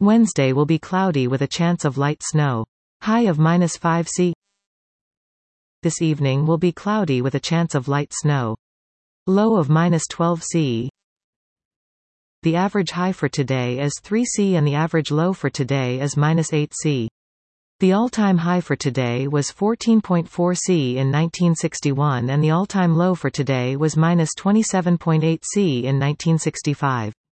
Wednesday will be cloudy with a chance of light snow. High of -5 C. This evening will be cloudy with a chance of light snow. Low of -12 C. The average high for today is 3 C and the average low for today is -8 C. The all-time high for today was 14.4 C in 1961 and the all-time low for today was -27.8 C in 1965.